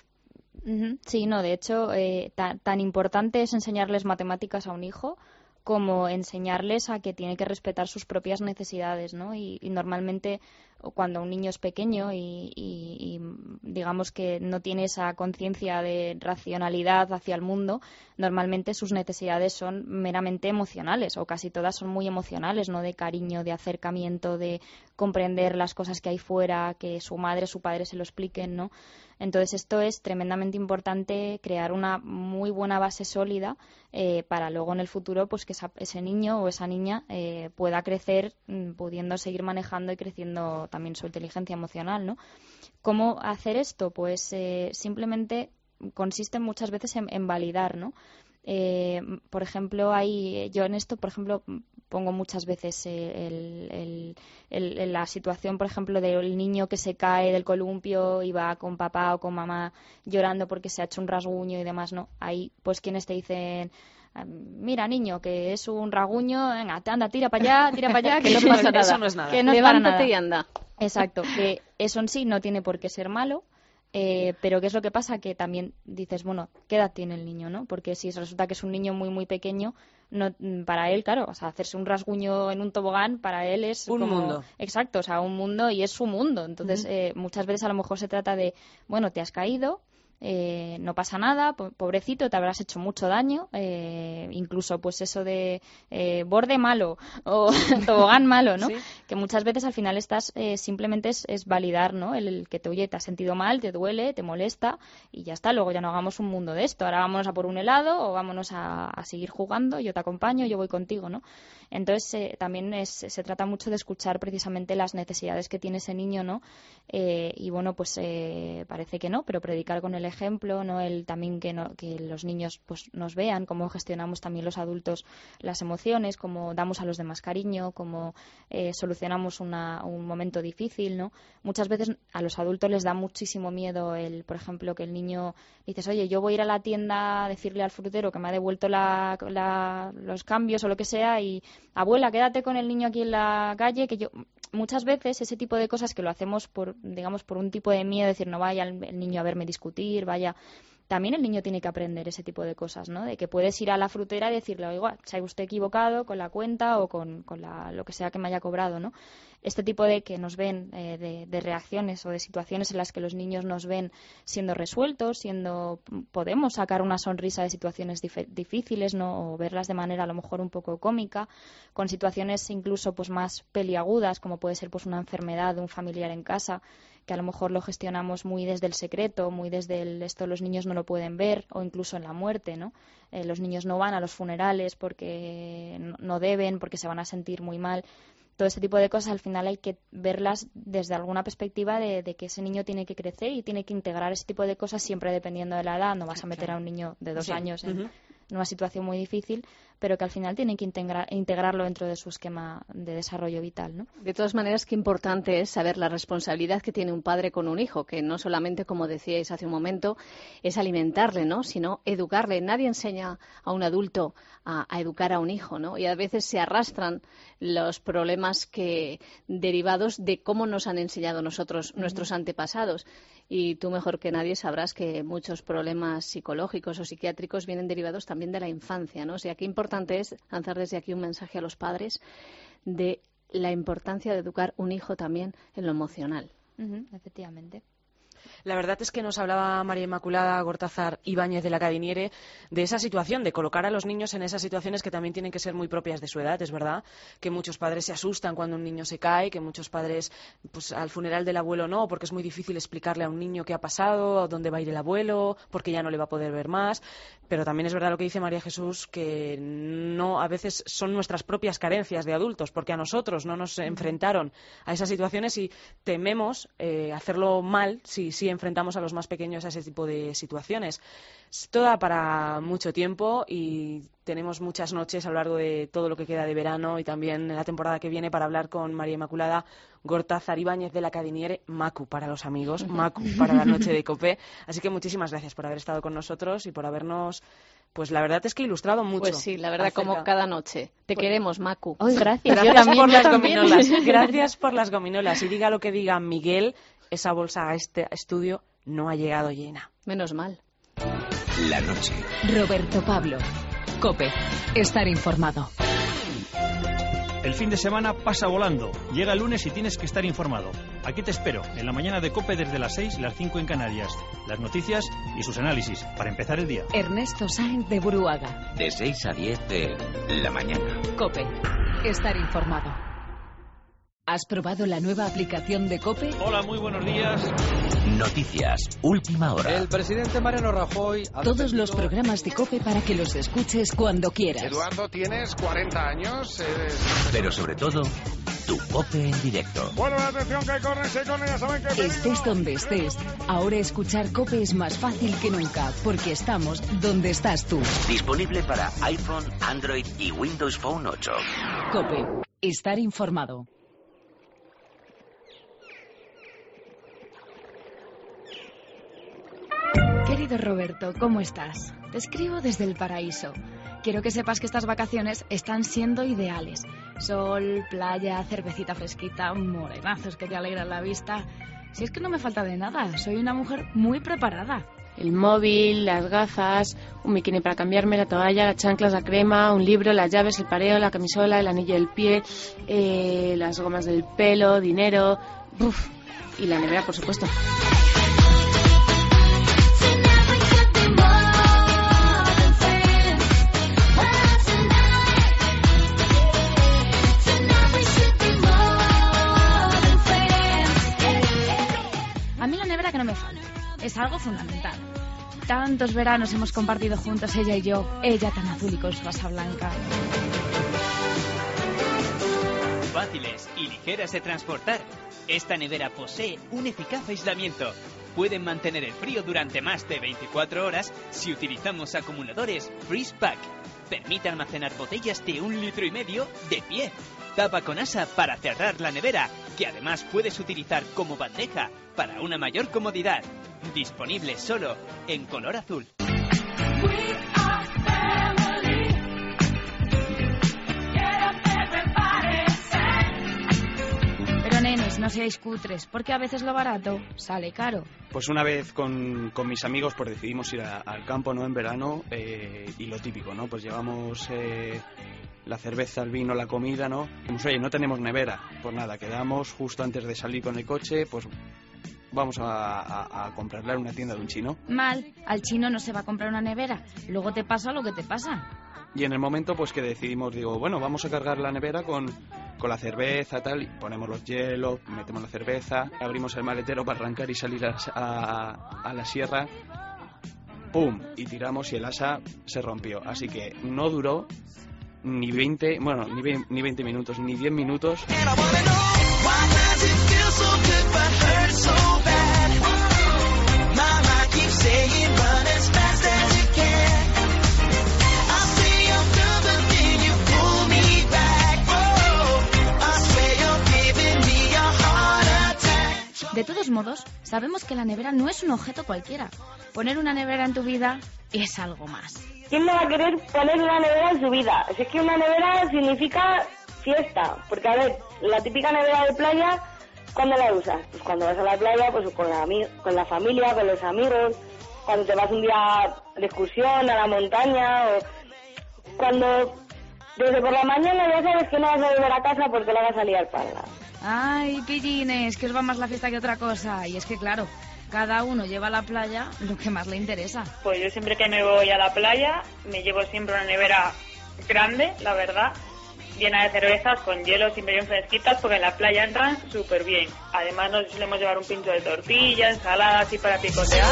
Uh-huh. Sí, no, de hecho, eh, ta- tan importante es enseñarles matemáticas a un hijo como enseñarles a que tiene que respetar sus propias necesidades, ¿no? Y, y normalmente cuando un niño es pequeño y, y, y digamos que no tiene esa conciencia de racionalidad hacia el mundo, normalmente sus necesidades son meramente emocionales o casi todas son muy emocionales, ¿no? De cariño, de acercamiento, de comprender las cosas que hay fuera, que su madre, su padre se lo expliquen, ¿no? Entonces esto es tremendamente importante, crear una muy buena base sólida eh, para luego en el futuro pues que esa, ese niño o esa niña eh, pueda crecer mm, pudiendo seguir manejando y creciendo también su inteligencia emocional, ¿no? ¿Cómo hacer esto? Pues eh, simplemente consiste muchas veces en, en validar, ¿no? Eh, por ejemplo, hay, yo en esto, por ejemplo, pongo muchas veces eh, el, el, el, el, la situación, por ejemplo, del niño que se cae del columpio y va con papá o con mamá llorando porque se ha hecho un rasguño y demás, ¿no? Hay pues quienes te dicen, mira niño, que es un rasguño, venga, anda, tira para allá, tira para allá, que no pasa nada. Eso no es nada. Que no es Levántate para nada. y anda. Exacto, que eso en sí no tiene por qué ser malo. Eh, pero ¿qué es lo que pasa? Que también dices, bueno, ¿qué edad tiene el niño, no? Porque si resulta que es un niño muy, muy pequeño, no, para él, claro, o sea, hacerse un rasguño en un tobogán, para él es un como... mundo. Exacto, o sea, un mundo y es su mundo. Entonces, uh-huh. eh, muchas veces a lo mejor se trata de, bueno, te has caído, Eh, no pasa nada, po- pobrecito, te habrás hecho mucho daño, eh, incluso pues eso de eh, borde malo o tobogán malo, ¿no? Sí. Que muchas veces al final estás eh, simplemente es, es validar, ¿no? El, el que te oye, te has sentido mal, te duele, te molesta y ya está, luego ya no hagamos un mundo de esto, ahora vámonos a por un helado o vámonos a, a seguir jugando, yo te acompaño, yo voy contigo, ¿no? Entonces eh, también es, se trata mucho de escuchar precisamente las necesidades que tiene ese niño, ¿no? Eh, y bueno, pues eh, parece que no, pero predicar con el ejemplo, ¿no? El también que, no, que los niños pues nos vean cómo gestionamos también los adultos las emociones, cómo damos a los demás cariño, cómo eh, solucionamos una, un momento difícil, ¿no? Muchas veces a los adultos les da muchísimo miedo el, por ejemplo, que el niño dices, oye, yo voy a ir a la tienda a decirle al frutero que me ha devuelto la, la, los cambios o lo que sea y abuela, quédate con el niño aquí en la calle, que yo muchas veces ese tipo de cosas que lo hacemos por, digamos, por un tipo de miedo, decir, no vaya el, el niño a verme discutir, vaya. También el niño tiene que aprender ese tipo de cosas, ¿no? De que puedes ir a la frutera y decirle, oiga, se ha usted equivocado con la cuenta o con, con la, lo que sea que me haya cobrado, ¿no? Este tipo de que nos ven, eh, de, de reacciones o de situaciones en las que los niños nos ven siendo resueltos, siendo podemos sacar una sonrisa de situaciones dif- difíciles, ¿no? O verlas de manera a lo mejor un poco cómica, con situaciones incluso pues más peliagudas, como puede ser pues una enfermedad de un familiar en casa, que a lo mejor lo gestionamos muy desde el secreto, muy desde el esto los niños no lo pueden ver, o incluso en la muerte, ¿no? Eh, los niños no van a los funerales porque no, no deben, porque se van a sentir muy mal. Todo este tipo de cosas al final hay que verlas desde alguna perspectiva de, de que ese niño tiene que crecer y tiene que integrar ese tipo de cosas siempre dependiendo de la edad. No vas a meter a un niño de dos Sí. años en, Ujú. en una situación muy difícil, pero que al final tienen que integrar, integrarlo dentro de su esquema de desarrollo vital, ¿no? De todas maneras, qué importante es saber la responsabilidad que tiene un padre con un hijo, que no solamente, como decíais hace un momento, es alimentarle, ¿no? Sino educarle. Nadie enseña a un adulto a, a educar a un hijo, ¿no? Y a veces se arrastran los problemas que derivados de cómo nos han enseñado nosotros, Ujú. nuestros antepasados. Y tú mejor que nadie sabrás que muchos problemas psicológicos o psiquiátricos vienen derivados también de la infancia, ¿no? O sea, qué importante es lanzar desde aquí un mensaje a los padres de la importancia de educar un hijo también en lo emocional. Ujú, efectivamente. La verdad es que nos hablaba María Inmaculada Gortázar Ibáñez de la Cadiniere de esa situación, de colocar a los niños en esas situaciones que también tienen que ser muy propias de su edad. Es verdad que muchos padres se asustan cuando un niño se cae, que muchos padres, pues al funeral del abuelo no, porque es muy difícil explicarle a un niño qué ha pasado, dónde va a ir el abuelo, porque ya no le va a poder ver más. Pero también es verdad lo que dice María Jesús, que no, a veces son nuestras propias carencias de adultos, porque a nosotros no nos enfrentaron a esas situaciones y tememos eh, hacerlo mal si, si enfrentamos a los más pequeños a ese tipo de situaciones. Es toda para mucho tiempo y tenemos muchas noches a lo largo de todo lo que queda de verano y también en la temporada que viene para hablar con María Inmaculada Gortázar Ibáñez de la Cadiniere, Macu para los amigos, Macu para la noche de COPE. Así que muchísimas gracias por haber estado con nosotros y por habernos, pues la verdad es que ilustrado mucho. Pues sí, la verdad, acerca- como cada noche. Te Pues- queremos, Macu. Ay, gracias. Gracias Yo también, por yo las también. gominolas. Gracias por las gominolas. Y diga lo que diga Miguel, esa bolsa a este estudio no ha llegado llena. Menos mal. La noche. Roberto Pablo. COPE. Estar informado. El fin de semana pasa volando. Llega el lunes y tienes que estar informado. Aquí te espero, en la mañana de COPE desde las seis y las cinco en Canarias. Las noticias y sus análisis, para empezar el día. Ernesto Sáenz de Buruaga. De seis a diez de la mañana. COPE. Estar informado. ¿Has probado la nueva aplicación de COPE? Hola, muy buenos días. Noticias. Última hora. El presidente Mariano Rajoy ha Todos defendido- los programas de COPE para que los escuches cuando quieras. Eduardo, tienes cuarenta años. Eres... Pero sobre todo, tu COPE en directo. Bueno, la atención que corre, se corre, ya saben que... Estés donde estés, ahora escuchar COPE es más fácil que nunca, porque estamos donde estás tú. Disponible para iPhone, Android y Windows Phone ocho. COPE. Estar informado. Querido Roberto, ¿cómo estás? Te escribo desde el paraíso. Quiero que sepas que estas vacaciones están siendo ideales. Sol, playa, cervecita fresquita, morenazos que te alegran la vista. Si es que no me falta de nada, soy una mujer muy preparada. El móvil, las gafas, un bikini para cambiarme, la toalla, las chanclas, la crema, un libro, las llaves, el pareo, la camisola, el anillo del pie, eh, las gomas del pelo, dinero, uf, y la nevera, por supuesto. es algo fundamental. Tantos veranos hemos compartido juntos ella y yo, ella tan azul y con su asa blanca. Fáciles y ligeras de transportar. Esta nevera posee un eficaz aislamiento. Pueden mantener el frío durante más de veinticuatro horas si utilizamos acumuladores Freeze Pack. Permite almacenar botellas de un litro y medio de pie. Tapa con asa para cerrar la nevera, que además puedes utilizar como bandeja para una mayor comodidad. Disponible solo en color azul. Pero nenes, no seáis cutres, porque a veces lo barato sale caro. Pues una vez con, con mis amigos pues decidimos ir a, al campo, ¿no? En verano, eh, y lo típico, ¿no? Pues llevamos eh, la cerveza, el vino, la comida, ¿no? Pues oye, no tenemos nevera, pues nada, quedamos justo antes de salir con el coche, pues vamos a, a, a comprarla en una tienda de un chino. Mal, al chino no se va a comprar una nevera, luego te pasa lo que te pasa. Y en el momento pues que decidimos, digo, bueno, vamos a cargar la nevera con, con la cerveza, tal, y ponemos los hielos, metemos la cerveza, abrimos el maletero para arrancar y salir a, a, a la sierra, ¡pum! Y tiramos y el asa se rompió. Así que no duró ni veinte, bueno, ni veinte, ni veinte minutos, ni diez minutos. De todos modos, sabemos que la nevera no es un objeto cualquiera. Poner una nevera en tu vida es algo más. ¿Quién no va a querer poner una nevera en su vida? Si es que una nevera significa fiesta. Porque, a ver, la típica nevera de playa, ¿cuándo la usas? Pues cuando vas a la playa, pues con la, con la familia, con los amigos, cuando te vas un día de excursión a la montaña, o cuando desde por la mañana ya sabes que no vas a volver a casa porque la vas a liar parda. Ay, pillines, que os va más la fiesta que otra cosa. Y es que, claro, cada uno lleva a la playa lo que más le interesa. Pues yo siempre que me voy a la playa me llevo siempre una nevera grande, la verdad, llena de cervezas con hielo, siempre bien fresquitas, porque en la playa entran súper bien. Además nos solemos llevar un pincho de tortilla, ensalada así para picotear.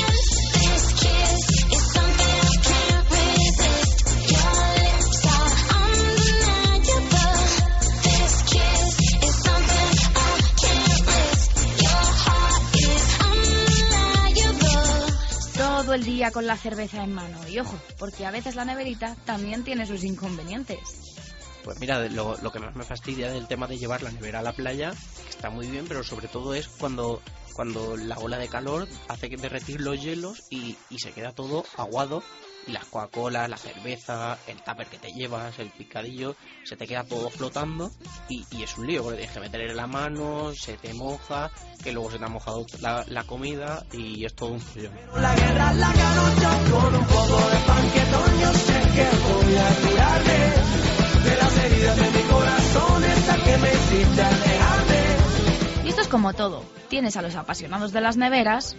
Todo el día con la cerveza en mano. Y ojo, porque a veces la neverita también tiene sus inconvenientes. Pues mira, lo, lo que más me fastidia del tema de llevar la nevera a la playa, que está muy bien, pero sobre todo es cuando, cuando la ola de calor hace que derretir los hielos y, y se queda todo aguado. Y las Coca-Cola, la cerveza, el tupper que te llevas, el picadillo, se te queda todo flotando y, y es un lío, porque tienes que meterle la mano, se te moja, que luego se te ha mojado la, la comida y es todo un follón. La guerra la gano yo con un poco de panquetón, yo sé que voy a curarme de las heridas de mi corazón, esta que me hiciste alejarme. Y esto es como todo, tienes a los apasionados de las neveras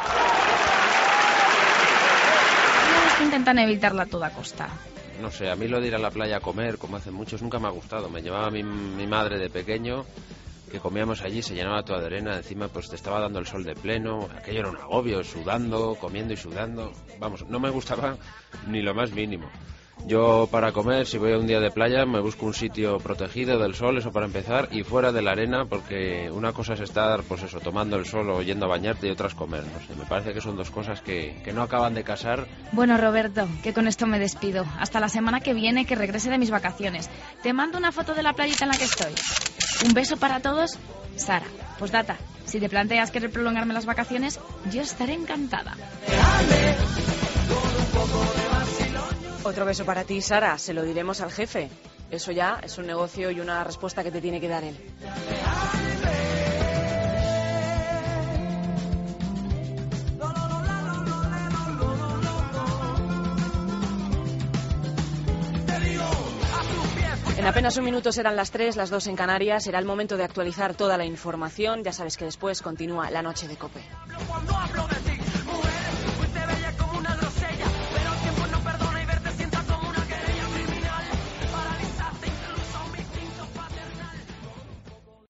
que intentan evitarla a toda costa. No sé, a mí lo de ir a la playa a comer, como hacen muchos, nunca me ha gustado. Me llevaba mi, mi madre de pequeño, que comíamos allí, se llenaba toda de arena, encima pues te estaba dando el sol de pleno, aquello era un agobio, sudando, comiendo y sudando. Vamos, no me gustaba ni lo más mínimo. Yo para comer, si voy a un día de playa, me busco un sitio protegido del sol, eso para empezar, y fuera de la arena, porque una cosa es estar, pues eso, tomando el sol o yendo a bañarte y otra es comer, no sé, me parece que son dos cosas que, que no acaban de casar. Bueno, Roberto, que con esto me despido. Hasta la semana que viene, que regrese de mis vacaciones. Te mando una foto de la playita en la que estoy. Un beso para todos, Sara. Postdata, si te planteas querer prolongarme las vacaciones, yo estaré encantada. Otro beso para ti, Sara. Se lo diremos al jefe. Eso ya es un negocio y una respuesta que te tiene que dar él. En apenas un minuto serán las tres, las dos en Canarias. Será el momento de actualizar toda la información. Ya sabes que después continúa la noche de COPE. Cuando hablo de ti,